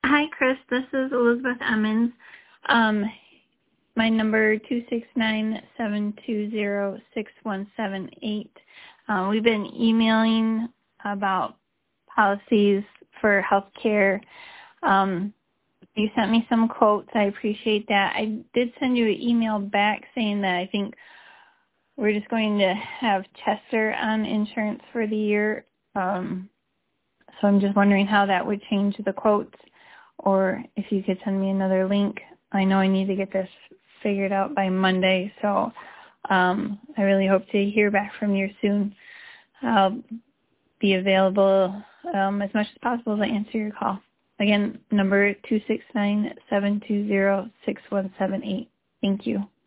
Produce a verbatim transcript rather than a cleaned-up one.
Hi, Chris. This is Elizabeth Emmons. Um, my number two six nine, seven two zero, six one seven eight. Uh, we've been emailing about policies for healthcare. Um, you sent me some quotes. I appreciate that. I did send you an email back saying that I think we're just going to have Chester on insurance for the year. Um, so I'm just wondering how that would change the quotes, or if you could send me another link. I know I need to get this figured out by Monday, so um, I really hope to hear back from you soon. I'll be available um, as much as possible to answer your call. Again, number two six nine, seven two zero, six one seven eight. Thank you.